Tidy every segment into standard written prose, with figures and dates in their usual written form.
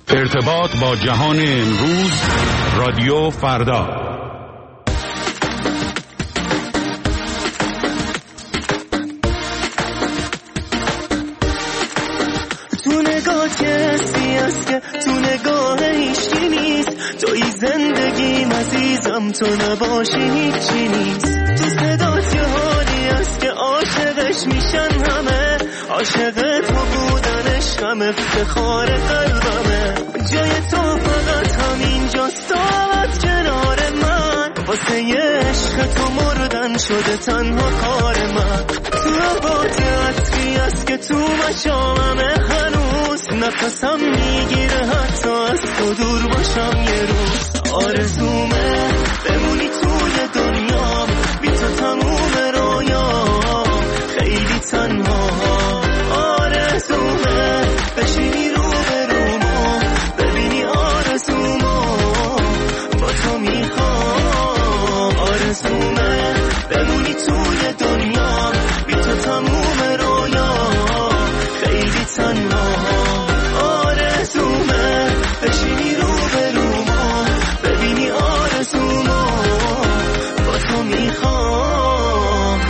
ارتباط با جهان امروز، رادیو فردا. تو نگاه کسی هست که تو نگاه هیچی نیست، توی زندگیم عزیزم، تو نباشی هیچی نیست. تو صدات یه حالی هست که عاشقش میشن همه، عاشق تو بودنش هم افتخار قلبمه. جای تو فقط همینجاست، تا کنار من، واسه یه عشق تو مردن شده تنها کار من. تو عباتی عطفی هست که تو مشاممه، هنوز نفسم میگیره حتی از تو دور باشم یه روز. آرزومه بمونی توی دنیام، بی تو تموم رویام خیلی تنها. آرزومه بشینی رو به رومو، ببینی آرزومو با تو میخوام. آرزومه بمونی توی دنیام، بی تو تموم رویام خیلی تنها. آرزومه بشینی رو به رومو، ببینی آرزومو با تو میخوام.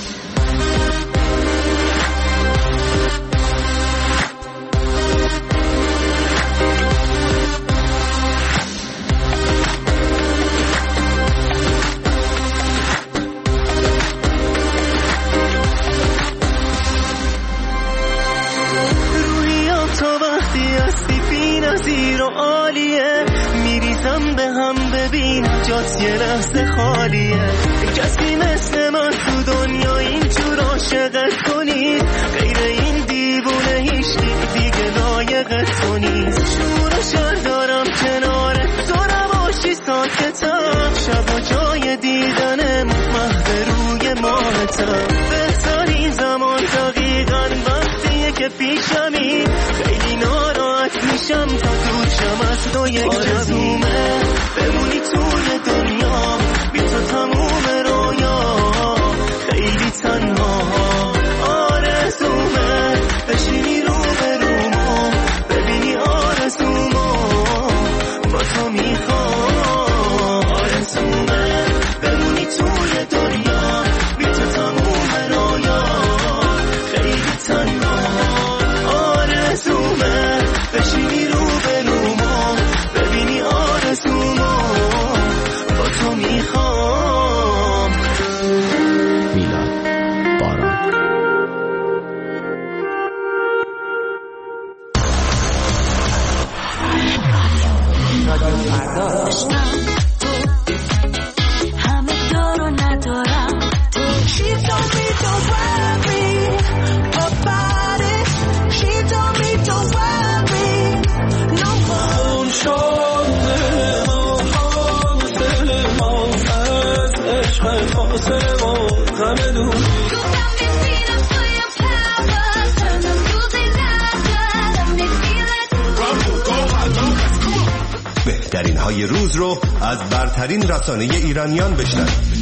زیر و عالیه، میریزم به هم ببین جات یه لحظه خالیه. کسی مثل من تو دنیا اینجور عاشقت کنید، غیر این دیوونه هیچ دیگه لایق تو نیست. شور و شر دارم کنار تو، نباشی ساکتم، شب و جای دیدن محو روی ماهتم. بهترین زمان دقیقاً وقتیه که پیشمی، خیلی ناراحت میشم تا دور شم از تو یک کمی. آرزومه بمونی توی دنیا، بی تو تموم رویام خیلی تنها. آرزومه بشینی رو به رومو، ببینی آرزومو با تو میخوام. آرزومه بمونی توی دنیا، بی تو تموم رویام خیلی تنها. آرزومه بشینی رو به رومو، ببینی آرزومو با تو میخوام. میلاد باران. همه دارو ندارم تو. She told me don't worry about it. She told me don't worry no more. شده ما از عشق فاصله ما غم دور. بهترین های روز رو از برترین رسانه ایرانیان بشنوید.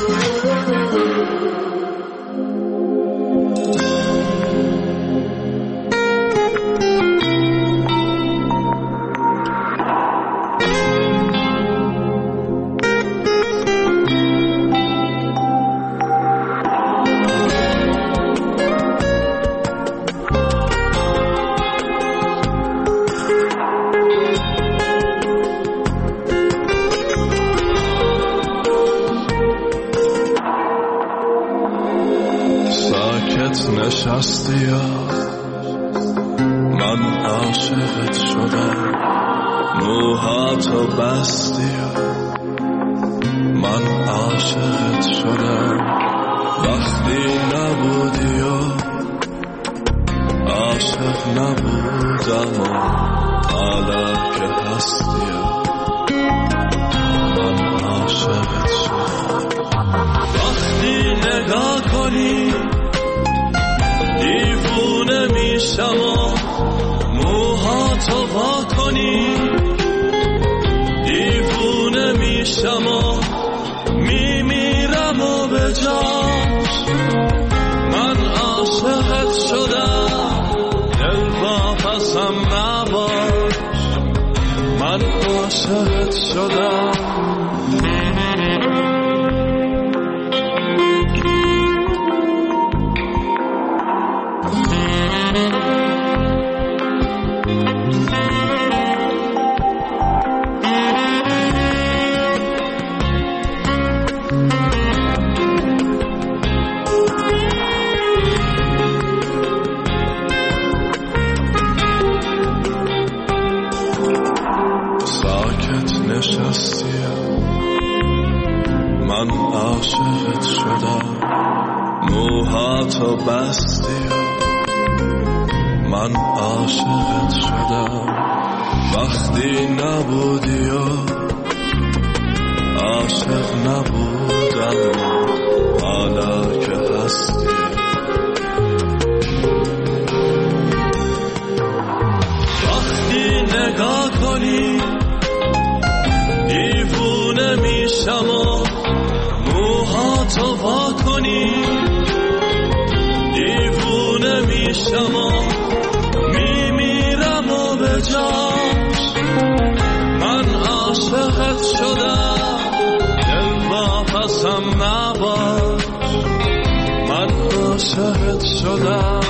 نشستی من عاشقت شدم، موهاتو بستی من عاشقت شدم. وقتی نبودی عاشق نبودم و حالا که هستی من عاشقت شدم. وقتی نگاه کنی دیوونه میشم و موهاتو وا کنی، دیوونه میشم و میمیرم و به جاش من عاشقت شدم. دل واپسم نباش، عاشقت شدم. من عاشقت شدم، موهاتو بستی، من عاشقت شدم. وقتی نبودی و عاشق نبودم، حالا که هستی وقتی نگاه کنی دیوونه میشم و موهاتو وا کنی، دیوونه میشم و میمیرم و به جاش. من عاشقت شدم، دل واپسم نباش. من عاشقت شدم.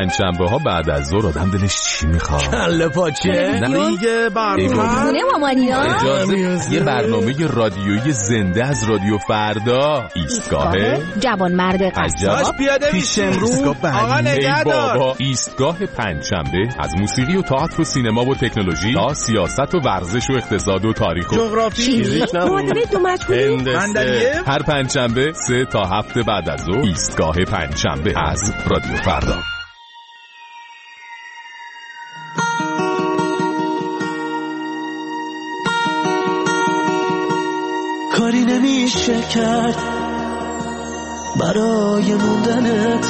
پنجشنبه ها بعد از ظهر آدم دلش چی میخواد؟ کله پاچه؟ نه دیگه برنامه یه برنامه رادیویی زنده از رادیو فردا. ایستگاه جوانمرد قصاب پیاده پیش امروز آقا نگهدار. بابا ایستگاه پنجشنبه از موسیقی و تئاتر و سینما و تکنولوژی تا سیاست و ورزش و اقتصاد و تاریخ و جغرافی معادله دو مجهولی هر پنجشنبه 3 تا 7 بعد از ظهر. ایستگاه پنجشنبه از رادیو فردا. کاری نمیشه کرد برای موندنت،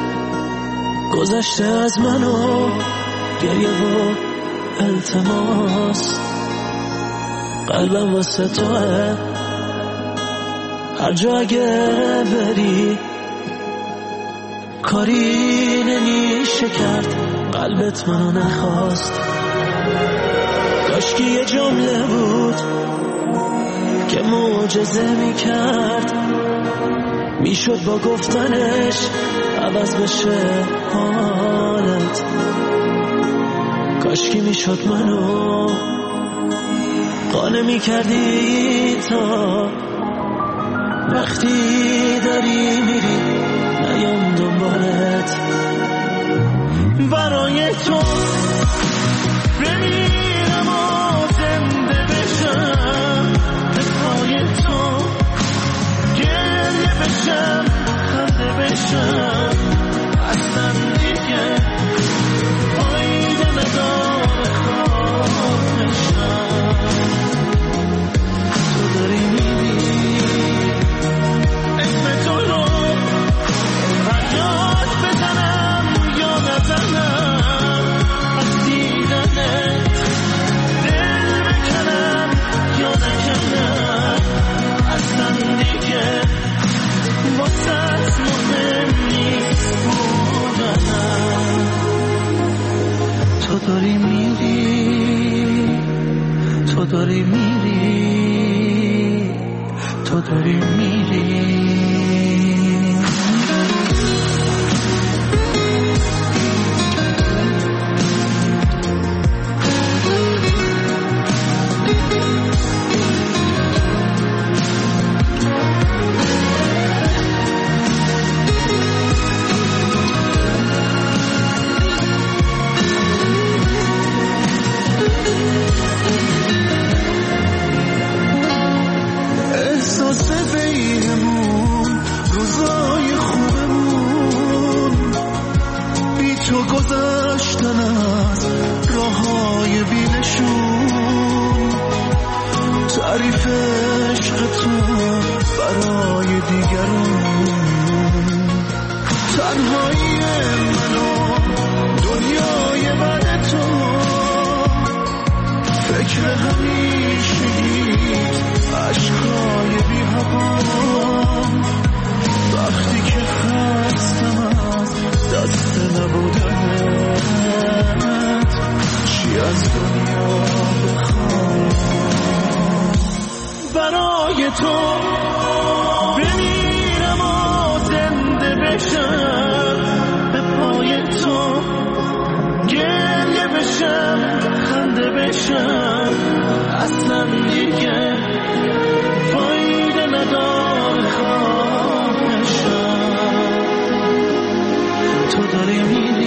گذشته از منو گریه و التماس، قلبم واسه توه هر جا اگه بری، کاری نمیشه کرد قلبت منو نخواست. کاشکی یه جمله بود که معجزه میکرد، میشد با گفتنش عوض بشه حالت. کاشکی میشد منو قانع میکردی تا وقتی داری میری نیام دنبالت. برای تو بمیرم و زنده بشم، به پای تو گریه بشم خنده بشم، اصلا دیگه فایده نداره خواهشم. تو داری میری اسم تو رو فریاد بزنم یا نزنم، از دیدنت دل بکنم یا نکنم، اصلا دیگه واسه مهم نیست بودنم. تو داری میری، تو داری میری، تو داری میری. احساس بینمون روزای خوبمون، بی تو گذشتن از راههای بینشون، تعریف عشق تو برای دیگرون، تنهایی منو دنیای بعد تو، فکر همیشگیت عشقای بی هوام، وقتی که خستم از دست نبودنت، چی از دنیا بخوام. برای تو بمیرم و زنده بشم، به پای تو گریه بشم خنده بشم، اصلا دیگه فایده نداره خواهشم. تو داری میری